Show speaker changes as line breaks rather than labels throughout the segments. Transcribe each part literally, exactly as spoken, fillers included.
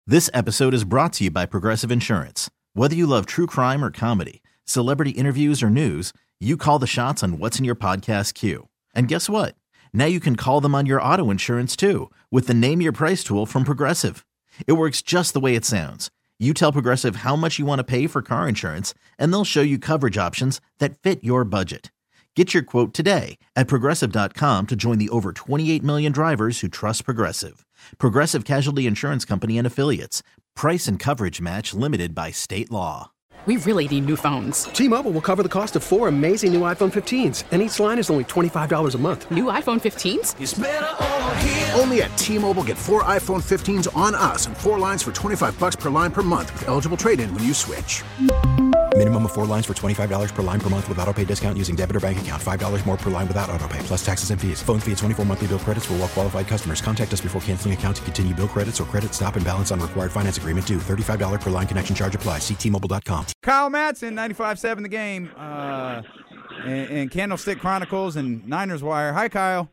This episode is brought to you by Progressive Insurance. Whether you love true crime or comedy, celebrity interviews or news, you call the shots on what's in your podcast queue. And guess what? Now you can call them on your auto insurance too with the Name Your Price tool from Progressive. It works just the way it sounds. You tell Progressive how much you want to pay for car insurance, and they'll show you coverage options that fit your budget. Get your quote today at Progressive dot com to join the over twenty-eight million drivers who trust Progressive. Progressive Casualty Insurance Company and Affiliates. Price and coverage match limited by state law.
We really need new phones.
T-Mobile will cover the cost of four amazing new iPhone fifteens, and each line is only twenty-five dollars a month.
New iPhone fifteens?
It's better over here. Only at T-Mobile, get four iPhone fifteens on us and four lines for twenty-five bucks per line per month with eligible trade-in when you switch.
Minimum of four lines for twenty-five dollars per line per month with autopay discount using debit or bank account. five dollars more per line without autopay, plus taxes and fees. Phone fee at twenty-four monthly bill credits for well-qualified customers. Contact us before canceling account to continue bill credits or credit stop and balance on required finance agreement due. thirty-five dollars per line connection charge applies. See T Mobile dot com.
Kyle Madsen, ninety-five point seven The Game, uh, and, and Candlestick Chronicles and Niners Wire. Hi, Kyle.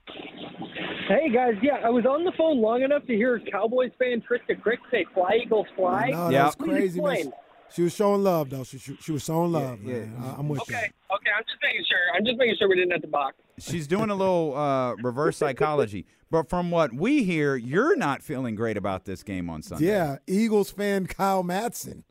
Hey, guys. Yeah, I was on the phone long enough to hear Cowboys fan Trista Crick say, "Fly, Eagles, fly."
No, that
yep.
was crazy, man. She was showing love, though. She, she, she was showing love, yeah, man. Yeah. I, I'm with
okay,
you.
Okay, okay. I'm just making sure. I'm just making sure we didn't have to box.
She's doing a little uh, reverse psychology. But from what we hear, you're not feeling great about this game on Sunday.
Yeah, Eagles fan Kyle Madsen.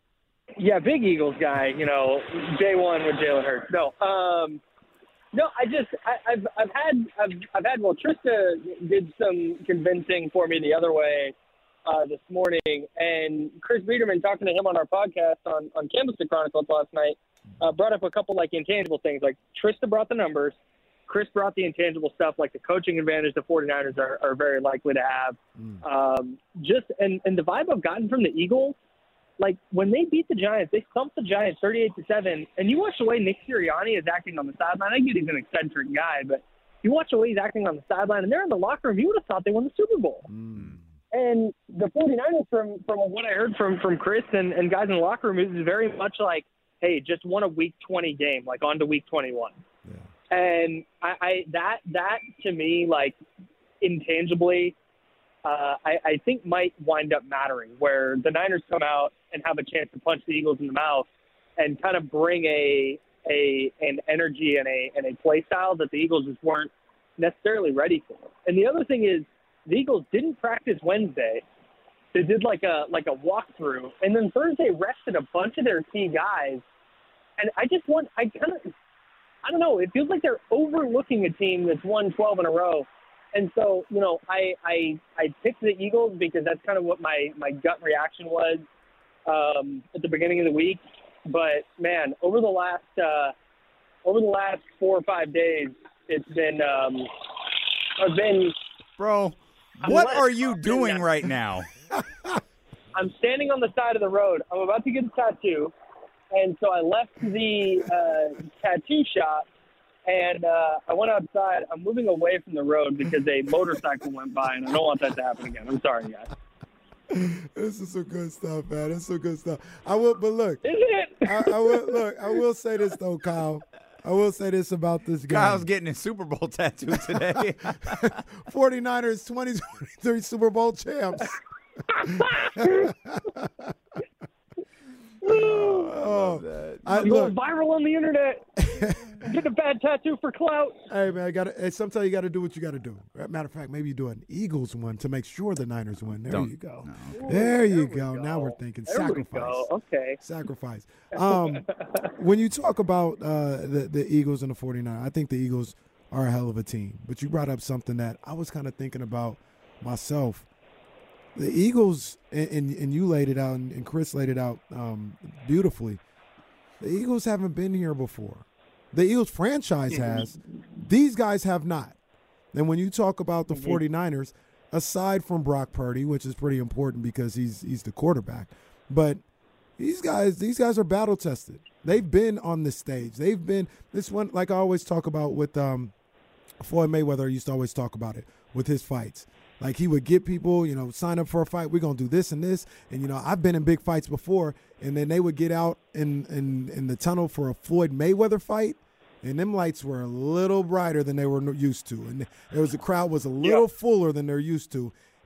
Yeah, big Eagles guy. You know, day one with Jalen Hurts. No, um, no. I just, I, I've, I've had, I've, I've had. Well, Trista did some convincing for me the other way uh, this morning, and Chris Biederman, talking to him on our podcast on on Candlestick Chronicles last night, uh, brought up a couple like intangible things. Like Trista brought the numbers. Chris brought the intangible stuff, like the coaching advantage the 49ers are, are very likely to have. Mm. Um, just and, and the vibe I've gotten from the Eagles, like when they beat the Giants, they thumped the Giants thirty-eight to seven. And you watch the way Nick Sirianni is acting on the sideline. I get he's an eccentric guy, but you watch the way he's acting on the sideline, and they're in the locker room. You would have thought they won the Super Bowl. Mm. And the 49ers, from, from what I heard from, from Chris and, and guys in the locker room, is very much like, hey, just won a Week twenty game, like on to Week twenty-one. Yeah. And I, I that that to me, like intangibly, uh, I, I think might wind up mattering. Where the Niners come out and have a chance to punch the Eagles in the mouth, and kind of bring a a an energy and a and a play style that the Eagles just weren't necessarily ready for. And the other thing is, the Eagles didn't practice Wednesday. They did like a like a walkthrough, and then Thursday rested a bunch of their key guys. And I just want I kind of. I don't know. It feels like they're overlooking a team that's won twelve in a row. And so, you know, I I, I picked the Eagles because that's kind of what my, my gut reaction was um, at the beginning of the week. But, man, over the last uh, over the last four or five days, it's been um, I've been
Bro, what are you doing right now?
I'm standing on the side of the road. I'm about to get a tattoo. And so I left the uh, tattoo shop, and uh, I went outside. I'm moving away from the road because a motorcycle went by, and I don't want that to happen again. I'm sorry, guys.
This is some good stuff, man. This is some good stuff. I will, but look,
is it?
I, I will look. I will say this though, Kyle. I will say this about this game.
Kyle's getting his Super Bowl tattoo today.
49ers twenty twenty-three Super Bowl champs.
Oh, I, I'm going viral on the internet. Get a bad tattoo for clout.
Hey man, I got to. Sometimes you got to do what you got to do. Matter of fact, maybe you do an Eagles one to make sure the Niners win. There Don't, you go. No. There you there go. go. Now we're thinking there sacrifice. We go.
Okay.
Sacrifice. Um, when you talk about uh, the the Eagles and the 49ers, I think the Eagles are a hell of a team. But you brought up something that I was kind of thinking about myself. The Eagles, and, and, and you laid it out, and, and Chris laid it out um, beautifully. The Eagles haven't been here before. The Eagles franchise has. These guys have not. And when you talk about the 49ers, aside from Brock Purdy, which is pretty important because he's he's the quarterback, but these guys these guys are battle tested. They've been on this stage. They've been this one, like I always talk about with um, Floyd Mayweather. I used to always talk about it with his fights. Like he would get people, you know, sign up for a fight. We're going to do this and this. And, you know, I've been in big fights before. And then they would get out in, in, in the tunnel for a Floyd Mayweather fight. And them lights were a little brighter than they were used to. And there was the crowd was a little yeah. fuller than they're used to.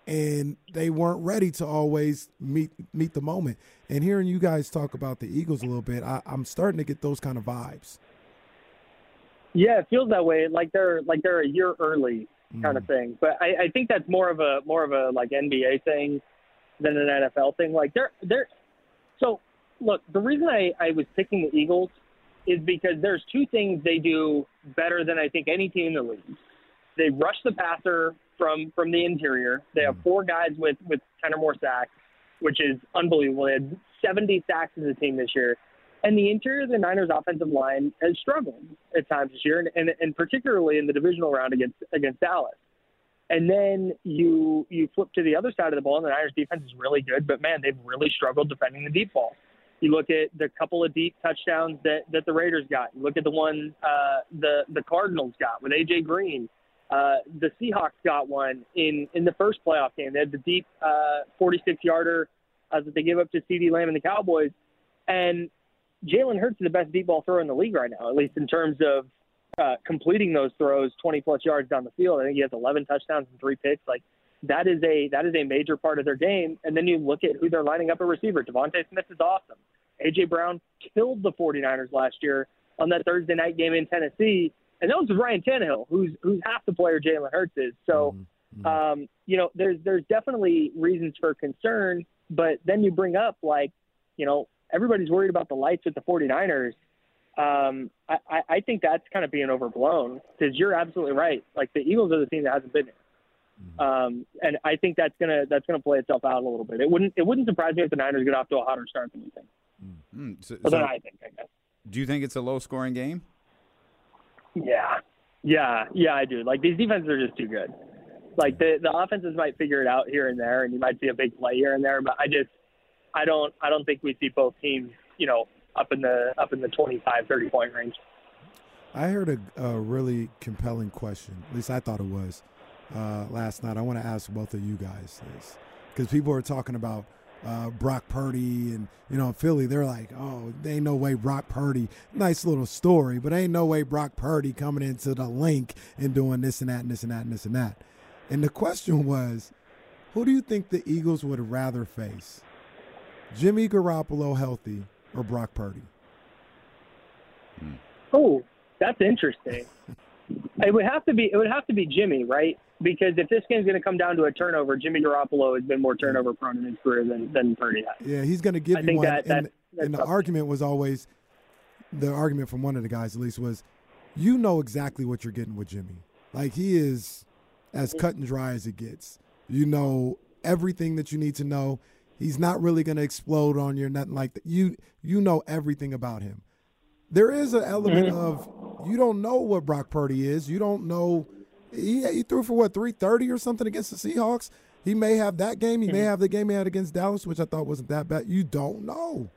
and they weren't ready to always meet meet the moment. And hearing you guys talk about the Eagles a little bit, I, I'm starting to get those kind of vibes.
Yeah, it feels that way. Like they're like they're a year early kind mm. of thing. But I, I think that's more of a more of a like N B A thing than an N F L thing. Like they're they're so look, the reason I, I was picking the Eagles is because there's two things they do better than I think any team in the league. They rush the passer from from the interior. They have four guys with, with ten or more sacks, which is unbelievable. They had seventy sacks as a team this year. And the interior of the Niners offensive line has struggled at times this year, and, and, and particularly in the divisional round against against Dallas. And then you you flip to the other side of the ball, and the Niners defense is really good, but, man, they've really struggled defending the deep ball. You look at the couple of deep touchdowns that, that the Raiders got. You look at the one uh, the, the Cardinals got with A J. Green. Uh, the Seahawks got one in, in the first playoff game. They had the deep uh, forty-six-yarder uh, that they gave up to CeeDee Lamb and the Cowboys. And Jalen Hurts is the best deep ball thrower in the league right now, at least in terms of uh, completing those throws twenty-plus yards down the field. I think he has eleven touchdowns and three picks. Like, that is a that is a major part of their game. And then you look at who they're lining up at receiver. Devontae Smith is awesome. A J. Brown killed the 49ers last year on that Thursday night game in Tennessee. And that was Ryan Tannehill, who's who's half the player Jalen Hurts is. So, mm-hmm. um, you know, there's there's definitely reasons for concern. But then you bring up, like, you know, everybody's worried about the lights with the 49ers. Um, I, I think that's kind of being overblown because you're absolutely right. Like, the Eagles are the team that hasn't been here. Um, and I think that's gonna that's gonna play itself out a little bit. It wouldn't it wouldn't surprise me if the Niners get off to a hotter start than we think.
Mm-hmm. So,
so,
so
I think, I guess.
Do you think it's a low scoring game?
Yeah, yeah, yeah. I do. Like, these defenses are just too good. Like, the the offenses might figure it out here and there, and you might see a big play here and there. But I just I don't I don't think we see both teams, you know, up in the up in the twenty-five, thirty point range.
I heard a, a really compelling question. At least I thought it was. Uh, last night. I want to ask both of you guys this because people are talking about uh, Brock Purdy and, you know, Philly. They're like, oh, there ain't no way Brock Purdy. Nice little story, but ain't no way Brock Purdy coming into the link and doing this and that and this and that and this and that. And the question was, who do you think the Eagles would rather face? Jimmy Garoppolo healthy or Brock Purdy?
Oh, that's interesting. It would have to be. It would have to be Jimmy, right? Because if this game's going to come down to a turnover, Jimmy Garoppolo has been more turnover prone in his career than, than Purdy has.
Yeah, he's going to give
I
you
think
one.
That,
and
that, that's
and the argument was always, the argument from one of the guys at least was, you know exactly what you're getting with Jimmy. Like, he is as cut and dry as it gets. You know everything that you need to know. He's not really going to explode on you or nothing like that. You you know everything about him. There is an element mm-hmm. of you don't know what Brock Purdy is. You don't know. He, he threw for, what, three thirty or something against the Seahawks? He may have that game. He mm-hmm. may have the game he had against Dallas, which I thought wasn't that bad. You don't know.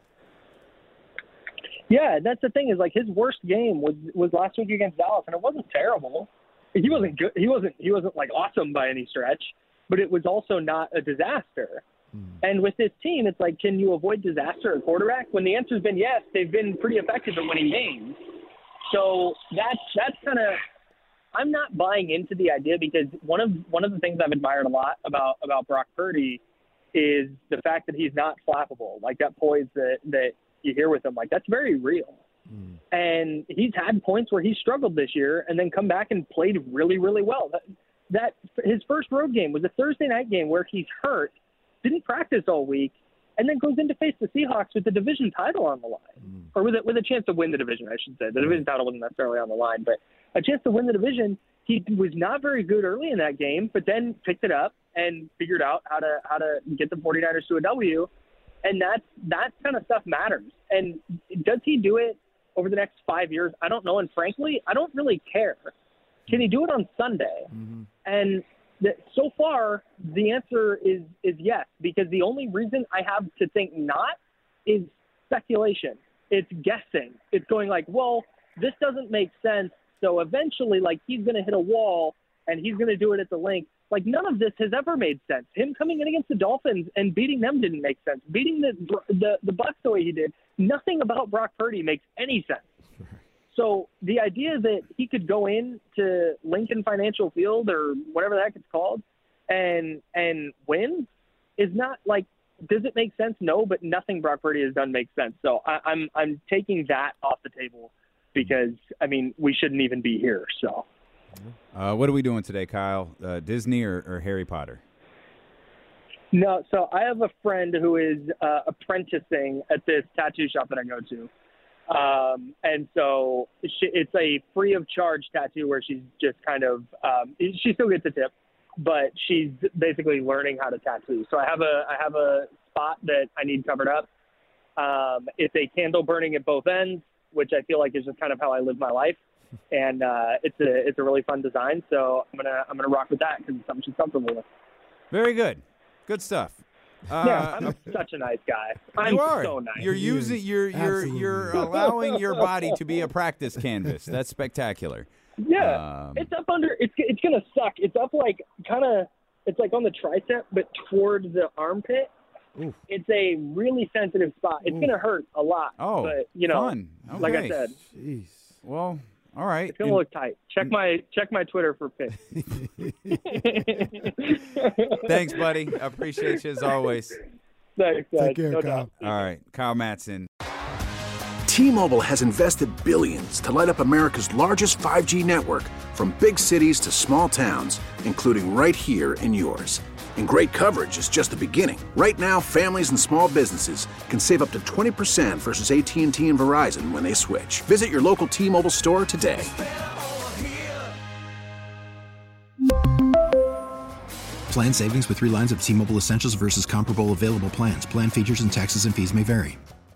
Yeah, that's the thing is, like, his worst game was, was last week against Dallas, and it wasn't terrible. He wasn't good. He wasn't, he wasn't, like, awesome by any stretch, but it was also not a disaster. And with this team, it's like, can you avoid disaster at quarterback? When the answer's been yes, they've been pretty effective at winning games. So that's that's kind of – I'm not buying into the idea because one of one of the things I've admired a lot about, about Brock Purdy is the fact that he's not flappable. Like, that poise that, that you hear with him, like, that's very real. Mm. And he's had points where he struggled this year and then come back and played really, really well. That, that his first road game was a Thursday night game where he's hurt, didn't practice all week, and then goes in to face the Seahawks with the division title on the line, mm. or with a, with a chance to win the division, I should say. The division title wasn't necessarily on the line, but a chance to win the division. He was not very good early in that game, but then picked it up and figured out how to how to get the 49ers to a W, and that's, that kind of stuff matters. And does he do it over the next five years? I don't know, and frankly, I don't really care. Can he do it on Sunday? Mm-hmm. And that so far, the answer is is yes, because the only reason I have to think not is speculation. It's guessing. It's going like, well, this doesn't make sense, so eventually, like, he's going to hit a wall, and he's going to do it at the length. Like, none of this has ever made sense. Him coming in against the Dolphins and beating them didn't make sense. Beating the the, the Bucs the way he did, nothing about Brock Purdy makes any sense. So the idea that he could go in to Lincoln Financial Field or whatever the heck it's called and and wins is not like, does it make sense? No, but nothing Brock Purdy has done makes sense. So I, I'm I'm taking that off the table because, I mean, we shouldn't even be here. So,
uh, what are we doing today, Kyle? Uh, Disney or, or Harry Potter?
No, so I have a friend who is uh, apprenticing at this tattoo shop that I go to. Um, and so she, it's a free of charge tattoo where she's just kind of, um, she still gets a tip, but she's basically learning how to tattoo. So I have a, I have a spot that I need covered up. Um, it's a candle burning at both ends, which I feel like is just kind of how I live my life. And, uh, it's a, it's a really fun design. So I'm going to, I'm going to rock with that because it's something she's comfortable with.
Very good. Good stuff. Uh,
yeah, I'm such a nice guy. I'm
you are.
so nice.
You're using you're you're
Absolutely.
you're allowing your body to be a practice canvas. That's spectacular.
Yeah,
Um,
it's up under. It's it's gonna suck. It's up like kind of. It's like on the tricep, but toward the armpit.
Oof.
It's a really sensitive spot. It's
Oof.
gonna hurt a lot.
Oh,
but you know,
fun.
like I
Okay.
said,
Jeez.
Well, all right.
it's gonna
And-
look tight. Check my check my Twitter for pics.
Thanks, buddy. I appreciate you as always.
Thanks, guys.
Take care,
No
Kyle.
doubt.
All right, Kyle Matson.
T-Mobile has invested billions to light up America's largest five G network, from big cities to small towns, including right here in yours. And great coverage is just the beginning. Right now, families and small businesses can save up to twenty percent versus A T and T and Verizon when they switch. Visit your local T-Mobile store today.
Plan savings with three lines of T-Mobile Essentials versus comparable available plans. Plan features and taxes and fees may vary.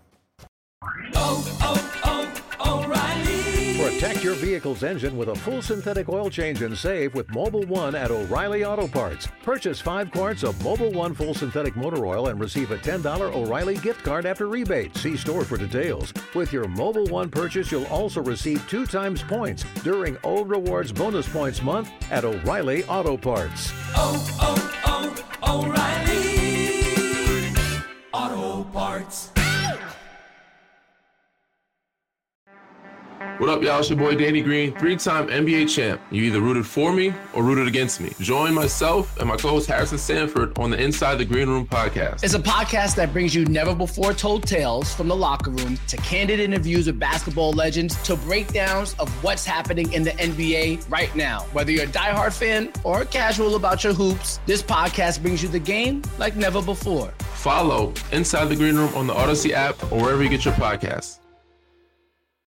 Protect your vehicle's engine with a full synthetic oil change and save with Mobile One at O'Reilly Auto Parts. Purchase five quarts of Mobile One full synthetic motor oil and receive a ten dollars O'Reilly gift card after rebate. See store for details. With your Mobile One purchase, you'll also receive two times points during O Rewards Bonus Points Month at O'Reilly Auto Parts.
Oh, oh, oh, O'Reilly Auto Parts.
What up, y'all? It's your boy Danny Green, three-time N B A champ. You either rooted for me or rooted against me. Join myself and my co-host Harrison Sanford on the Inside the Green Room podcast.
It's a podcast that brings you never-before-told tales from the locker room to candid interviews with basketball legends to breakdowns of what's happening in the N B A right now. Whether you're a diehard fan or casual about your hoops, this podcast brings you the game like never before.
Follow Inside the Green Room on the Odyssey app or wherever you get your podcasts.